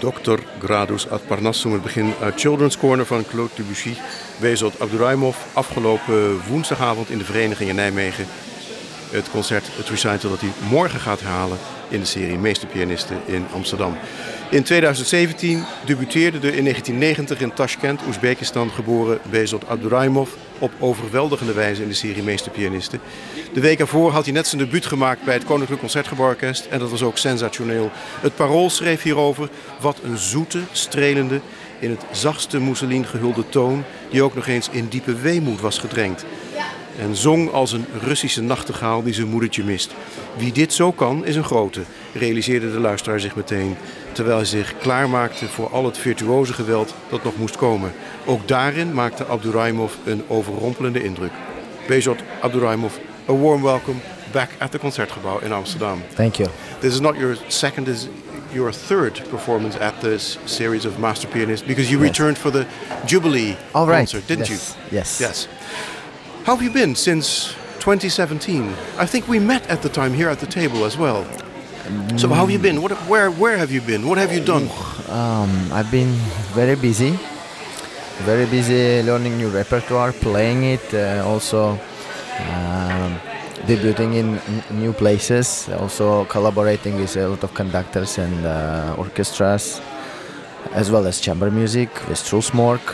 Dr. Gradus ad Parnassum, het begin uit Children's Corner van Claude Debussy. Behzod Abduraimov, afgelopen woensdagavond in de Vereniging in Nijmegen. Het concert, het recital dat hij morgen gaat herhalen in de serie Meesterpianisten in Amsterdam. In 2017 debuteerde de in 1990 in Tashkent, Oezbekistan geboren Behzod Abduraimov op overweldigende wijze in de serie Meesterpianisten. De week ervoor had hij net zijn debuut gemaakt bij het Koninklijk Concertgebouworkest en dat was ook sensationeel. Het Parool schreef hierover: wat een zoete, strelende, in het zachtste mousseline gehulde toon die ook nog eens in diepe weemoed was gedrenkt. En zong als een Russische nachtegaal die zijn moedertje mist. Wie dit zo kan, is een grote, realiseerde de luisteraar zich meteen, terwijl hij zich klaarmaakte voor al het virtuoze geweld dat nog moest komen. Ook daarin maakte Abduraimov een overrompelende indruk. Behzod Abduraimov, a warm welcome back at the Concertgebouw in Amsterdam. Thank you. This is not your second, this is your third performance at this series of Master Pianists, because you returned for the Jubilee concert, didn't you? Yes. How have you been since 2017? I think we met at the time here at the table as well. So how have you been? Where have you been? What have you done? I've been very busy learning new repertoire, playing it, also debuting in new places, also collaborating with a lot of conductors and orchestras, as well as chamber music with Truls Mork.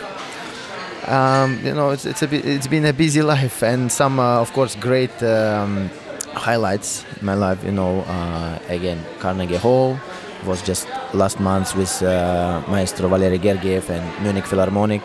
It's been a busy life and some, of course, great highlights in my life. Again, Carnegie Hall was just last month with Maestro Valery Gergiev and Munich Philharmonic,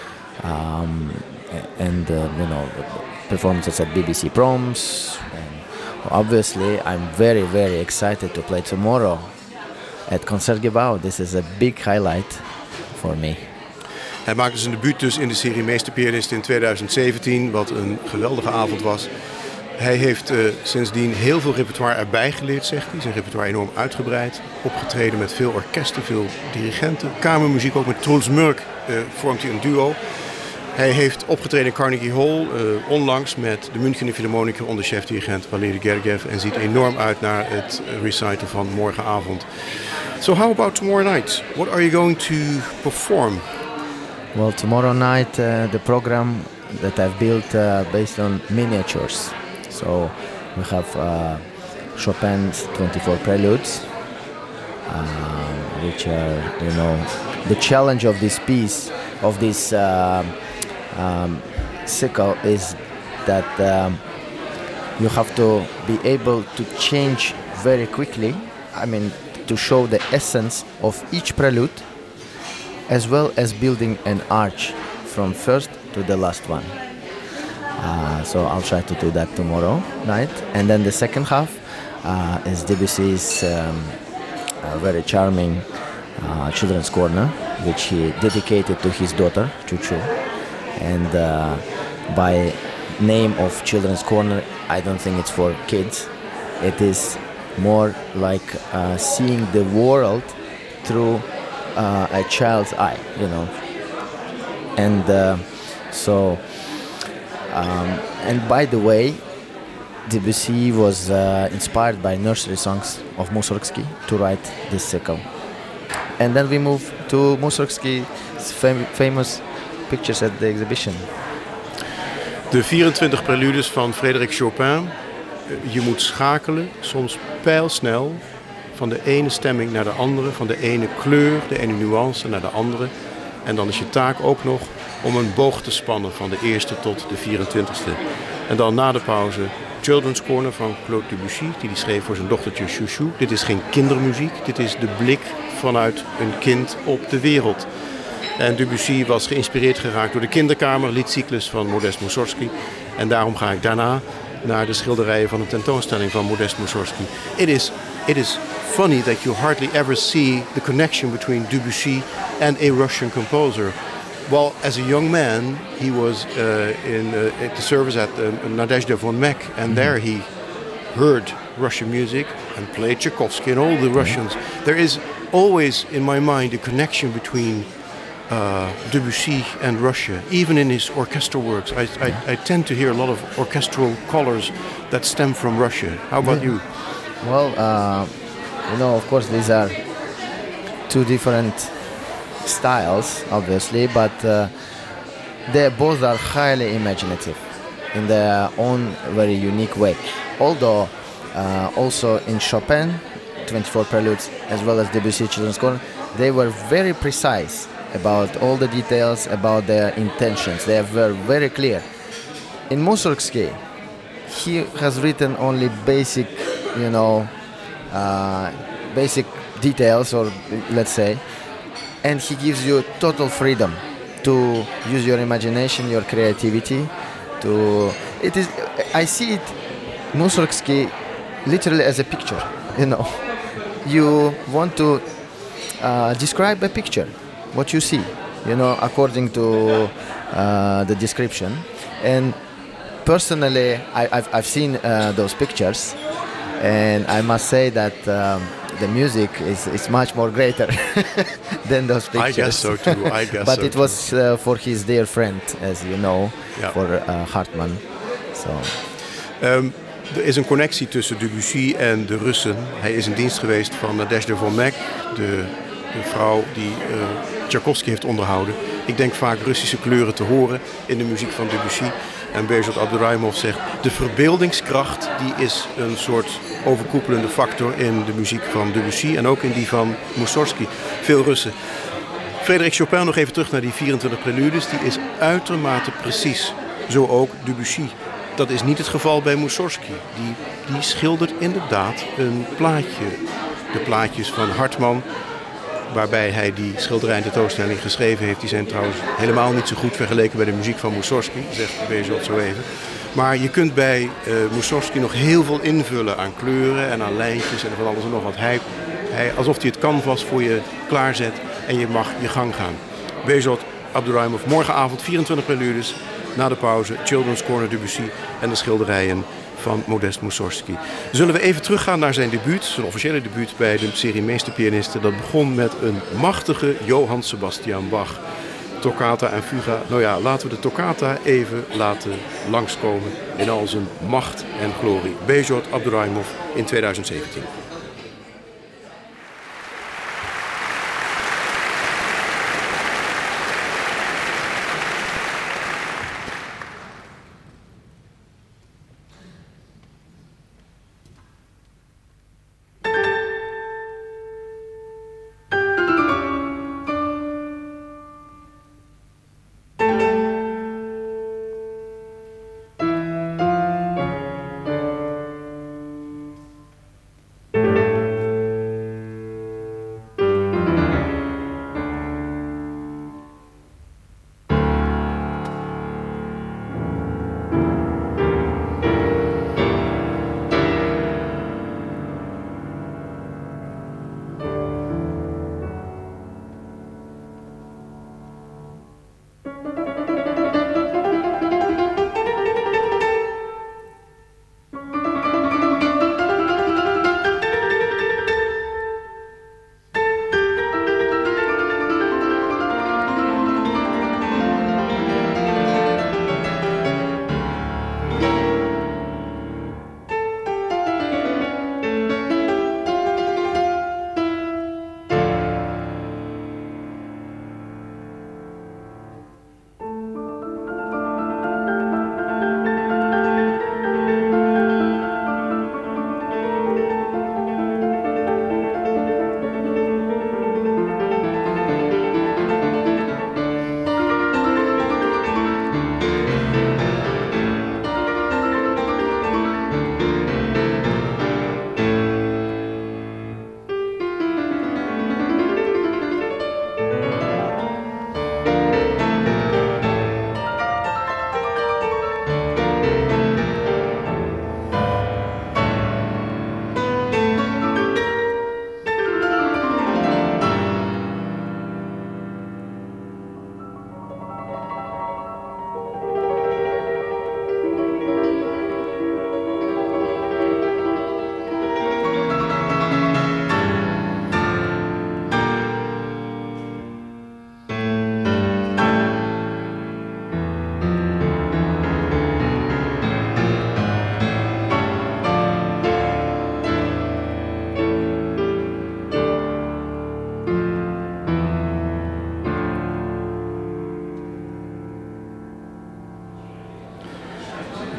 and performances at BBC Proms. And obviously, I'm very, very excited to play tomorrow at Concertgebouw. This is a big highlight for me. Hij maakte zijn debuut dus in de serie Meesterpianisten in 2017, wat een geweldige avond was. Hij heeft sindsdien heel veel repertoire erbij geleerd, zegt hij. Zijn repertoire enorm uitgebreid. Opgetreden met veel orkesten, veel dirigenten. Kamermuziek, ook met Truls Mork vormt hij een duo. Hij heeft opgetreden in Carnegie Hall onlangs met de Münchener Philharmoniker onder chefdirigent Valery Gergiev en ziet enorm uit naar het recital van morgenavond. So how about tomorrow night? What are you going to perform? Well, tomorrow night the program that I've built based on miniatures. So we have Chopin's 24 Preludes, which are, the challenge of this piece, of this cycle is that you have to be able to change very quickly. To show the essence of each prelude, as well as building an arch from first to the last one. So I'll try to do that tomorrow night. And then the second half is Debussy's very charming Children's Corner, which he dedicated to his daughter, Chuchu. And by name of Children's Corner, I don't think it's for kids. It is more like seeing the world through a child's eye, and and by the way, Debussy was inspired by nursery songs of Mussorgsky to write this cycle. And then we move to Mussorgsky's famous pictures at the exhibition. De 24 preludes van Frédéric Chopin. Je moet schakelen, soms pijlsnel, van de ene stemming naar de andere, van de ene kleur, de ene nuance naar de andere. En dan is je taak ook nog om een boog te spannen van de eerste tot de 24ste. En dan na de pauze Children's Corner van Claude Debussy, die hij schreef voor zijn dochtertje Chouchou. Dit is geen kindermuziek, dit is de blik vanuit een kind op de wereld. En Debussy was geïnspireerd geraakt door de kinderkamer, liedcyclus van Modest Mussorgsky. En daarom ga ik daarna naar de schilderijen van een tentoonstelling van Modest Mussorgsky. It is funny that you hardly ever see the connection between Debussy and a Russian composer. Well, as a young man, he was at the service at Nadezhda von Meck, and there he heard Russian music and played Tchaikovsky and all the Russians. There is always in my mind a connection between Debussy and Russia, even in his orchestral works. I tend to hear a lot of orchestral colors that stem from Russia. How about you? Well, of course, these are two different styles, obviously, but they both are highly imaginative in their own very unique way. Although also in Chopin, 24 Preludes, as well as Debussy Children's Corner, they were very precise about all the details, about their intentions. They were very clear. In Mussorgsky, he has written only basic, basic details, or let's say, and he gives you total freedom to use your imagination, your creativity. I see it, Mussorgsky, literally as a picture. You want to describe a picture, what you see, according to the description. And personally, I've seen those pictures, and I must say that the music is much more greater than those pictures. I guess so too. But it was for his dear friend, as you know, for Hartmann. So. Er is een connectie tussen Debussy en de Russen. Hij is in dienst geweest van Nadezhda von Meck, de vrouw die Tchaikovsky heeft onderhouden. Ik denk vaak Russische kleuren te horen in de muziek van Debussy. En Behzad Abduraimov zegt, de verbeeldingskracht die is een soort overkoepelende factor in de muziek van Debussy en ook in die van Mussorgsky. Veel Russen. Frédéric Chopin, nog even terug naar die 24 preludes, die is uitermate precies. Zo ook Debussy. Dat is niet het geval bij Mussorgsky. Die schildert inderdaad een plaatje. De plaatjes van Hartmann, waarbij hij die schilderij en tentoonstelling geschreven heeft, die zijn trouwens helemaal niet zo goed vergeleken bij de muziek van Mussorgsky, zegt Behzad zo even. Maar je kunt bij Mussorgsky nog heel veel invullen aan kleuren en aan lijntjes en van alles en nog wat. Hij, alsof hij het canvas voor je klaarzet en je mag je gang gaan. Behzad Abduraimov, morgenavond 24 preludes. Na de pauze Children's Corner Debussy en de schilderijen van Modest Mussorgsky. Zullen we even teruggaan naar zijn debuut, zijn officiële debuut bij de serie Meesterpianisten. Dat begon met een machtige Johann Sebastian Bach. Toccata en fuga. Nou ja, laten we de toccata even laten langskomen in al zijn macht en glorie. Behzad Abduraimov in 2017.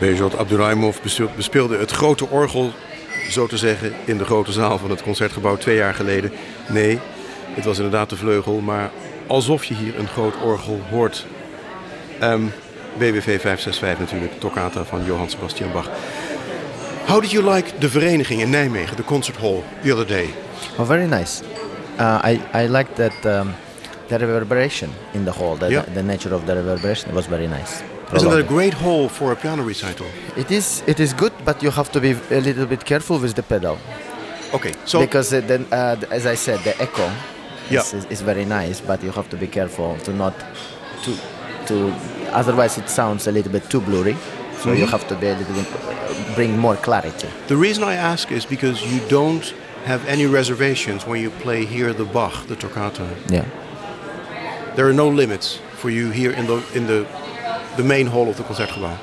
Behzod Abduraimov bespeelde het grote orgel, zo te zeggen, in de grote zaal van het Concertgebouw 2 jaar geleden. Nee, het was inderdaad de vleugel, maar alsof je hier een groot orgel hoort. BWV 565 natuurlijk, toccata van Johann Sebastian Bach. How did you like the vereniging in Nijmegen, the concert hall, the other day? Oh, very nice. I liked that the reverberation in the hall, the nature of the reverberation was very nice. Isn't that a great hall for a piano recital? It is good, but you have to be a little bit careful with the pedal. Okay, so because then, as I said, the echo is very nice, but you have to be careful to not to otherwise it sounds a little bit too blurry. So you have to be a little bit, bring more clarity. The reason I ask is because you don't have any reservations when you play here the Bach, the toccata. Yeah. There are no limits for you here in the main hall of the Concertgebouw.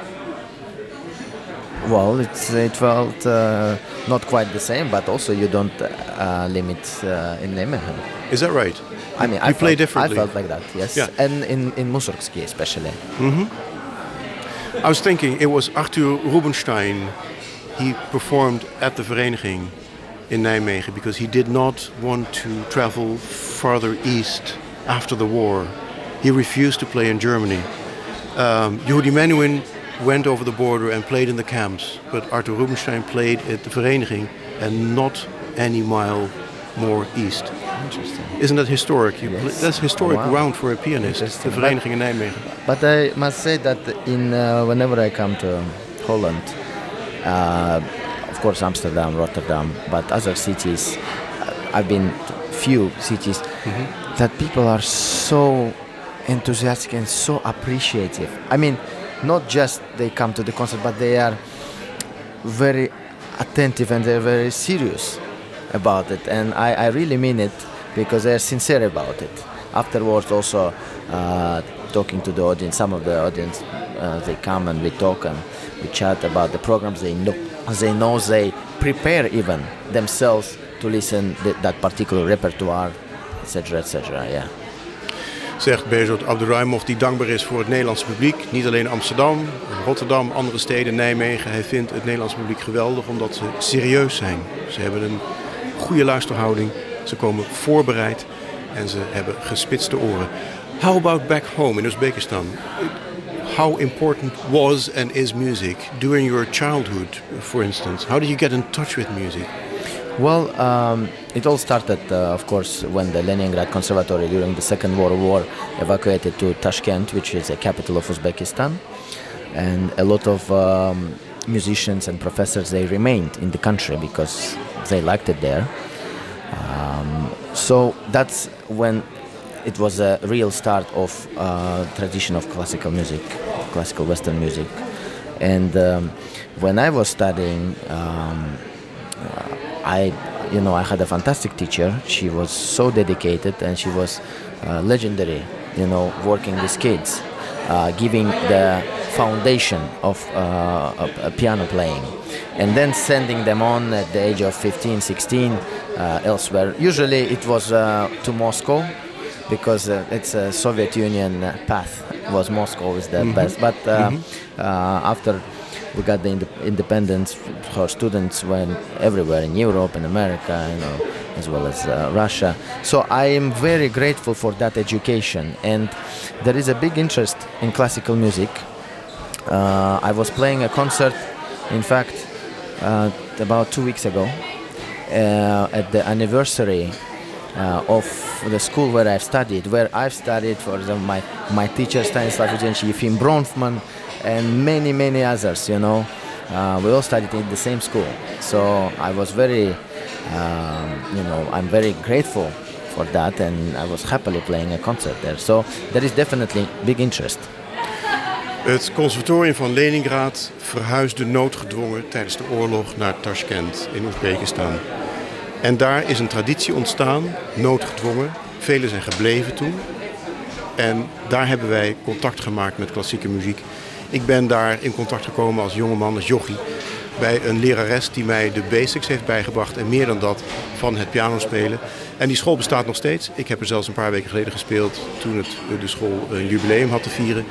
Well, it felt not quite the same, but also you don't limit in Nijmegen. Is that right? I mean, you play differently. I felt like that, yes. Yeah. And in Mussorgsky especially. Mm-hmm. I was thinking it was Arthur Rubinstein. He performed at the Vereniging in Nijmegen because he did not want to travel farther east after the war. He refused to play in Germany. Yehudi Menuhin went over the border and played in the camps, but Arthur Rubinstein played at the Vereniging and not any mile more east. Interesting. Isn't that historic? Yes. That's historic ground for a pianist, the Vereniging in Nijmegen. But I must say that whenever I come to Holland, of course Amsterdam, Rotterdam, but other cities, I've been to few cities that people are so enthusiastic and so appreciative. I mean, not just they come to the concert, but they are very attentive and they're very serious about it. And I really mean it because they're sincere about it. Afterwards, also talking to the audience, some of the audience, they come and we talk and we chat about the programs they know, they prepare even themselves to listen that particular repertoire, etc., etc. Yeah. Zegt Behzod Abduraimov, die dankbaar is voor het Nederlandse publiek. Niet alleen Amsterdam, Rotterdam, andere steden, Nijmegen. Hij vindt het Nederlandse publiek geweldig omdat ze serieus zijn. Ze hebben een goede luisterhouding, ze komen voorbereid en ze hebben gespitste oren. How about back home in Uzbekistan? How important was and is music during your childhood, for instance? How did you get in touch with music? Well, it all started, of course, when the Leningrad Conservatory during the Second World War evacuated to Tashkent, which is the capital of Uzbekistan. And a lot of musicians and professors, they remained in the country because they liked it there. So that's when it was a real start of tradition of classical music, classical Western music. And when I was studying, I had a fantastic teacher. She was so dedicated and she was legendary, working with kids, giving the foundation of piano playing and then sending them on at the age of 15, 16 elsewhere. Usually it was to Moscow because it's a Soviet Union path. Was Moscow is the best. But after we got the independence, our students went everywhere in Europe and America, as well as Russia. So I am very grateful for that education, and there is a big interest in classical music. I was playing a concert, in fact, about 2 weeks ago, at the anniversary of the school where I've studied. For example, my teacher Stanislav Ujenci, Yefim Bronfman, and many others, we all studied in the same school. So I was very, I'm very grateful for that, and I was happily playing a concert there. So there is definitely big interest. Het conservatorium van Leningrad verhuisde noodgedwongen tijdens de oorlog naar Tashkent in Oezbekistan. En daar is een traditie ontstaan, noodgedwongen. Velen zijn gebleven toen. En daar hebben wij contact gemaakt met klassieke muziek. Ik ben daar in contact gekomen als jongeman, als jochie, bij een lerares die mij de basics heeft bijgebracht en meer dan dat van het pianospelen. En die school bestaat nog steeds. Ik heb er zelfs een paar weken geleden gespeeld toen de school een jubileum had te vieren.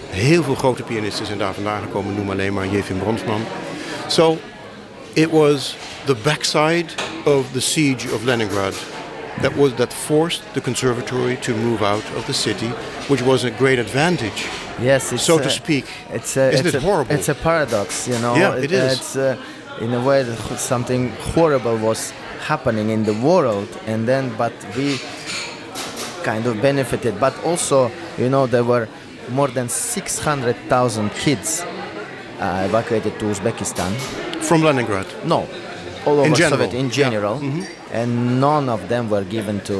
Heel veel grote pianisten zijn daar vandaan gekomen, noem alleen maar Jefim Bronsman. So it was the backside of the siege of Leningrad that forced the conservatory to move out of the city, which was a great advantage. Yes, it's, so to speak. Isn't it horrible? It's a paradox, you know. Yeah, it is. It's in a way that something horrible was happening in the world, and then but we kind of benefited. But also, you know, there were more than 600,000 kids evacuated to Uzbekistan. From Leningrad? No, all over general. Soviet in general, Yeah. Mm-hmm. and none of them were given to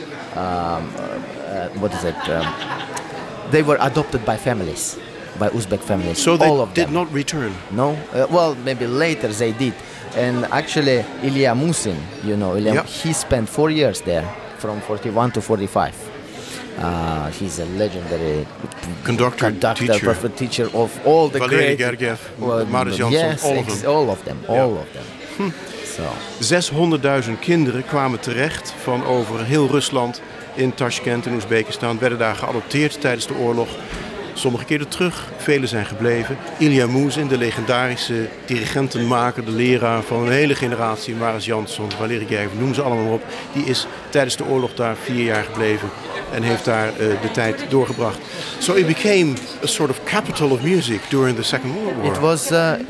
they were adopted by families, by Uzbek families. So they all of did them. not return? No, well, maybe later they did. And actually, Ilya Musin, you know, he spent 4 years there, from 41 to 45. He's a legendary conductor, teacher of all the Valery great... Gergiev, Marius Jansson, yes, all of them. So. 600.000 kinderen kwamen terecht van over heel Rusland in Tashkent in Oezbekistan, werden daar geadopteerd tijdens de oorlog. Sommigen keerden terug, velen zijn gebleven. Ilya Musin, de legendarische dirigentenmaker, de leraar van een hele generatie, Marius Jansson, Valery Gergiev, noem ze allemaal maar op, die is tijdens de oorlog daar 4 jaar gebleven en heeft daar de tijd doorgebracht. So it became a sort of capital of music during the Second World War. It was,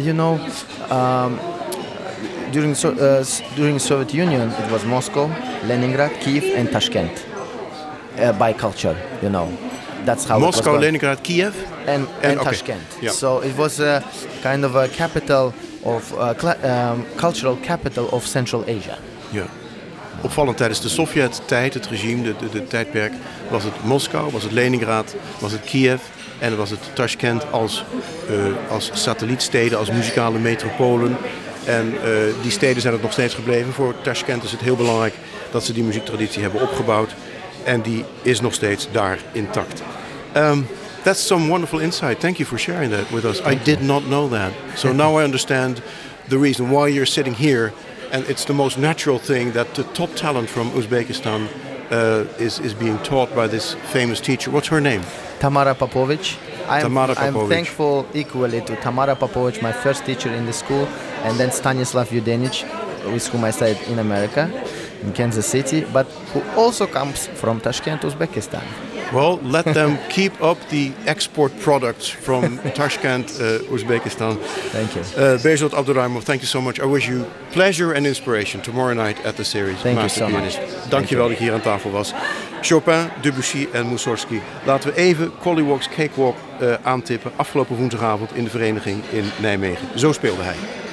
during Soviet Union, it was Moscow, Leningrad, Kiev, and Tashkent. By culture, you know, that's how Moscow, it was going. Leningrad, Kiev, and okay. Tashkent. Yeah. So it was a kind of a capital of cultural capital of Central Asia. Ja. Opvallend tijdens de Sovjet-tijd, het regime, de tijdperk, was het Moskou, was het Leningrad, was het Kiev en was het Tashkent als satellietsteden, als muzikale metropolen. En die steden zijn het nog steeds gebleven. Voor Tashkent is het heel belangrijk dat ze die muziektraditie hebben opgebouwd. En die is nog steeds daar intact. That's some wonderful insight. Thank you for sharing that with us. I did not know that. So now I understand the reason why you're sitting here. And it's the most natural thing that the top talent from Uzbekistan is being taught by this famous teacher. What's her name? Tamara Popovic. Tamara Popovic. I'm thankful equally to Tamara Popovic, my first teacher in the school, and then Stanislav Yudenic, with whom I studied in America, in Kansas City, but who also comes from Tashkent, Uzbekistan. Well, let them keep up the export products from Tashkent, Uzbekistan. Thank you. Behzod Abduraimov, thank you so much. I wish you pleasure and inspiration tomorrow night at the series. Thank you so much. Dankjewel dat je hier aan tafel was. Chopin, Debussy en Mussorgsky. Laten we even Collywalks Cakewalk aantippen. Afgelopen woensdagavond in de vereniging in Nijmegen. Zo speelde hij.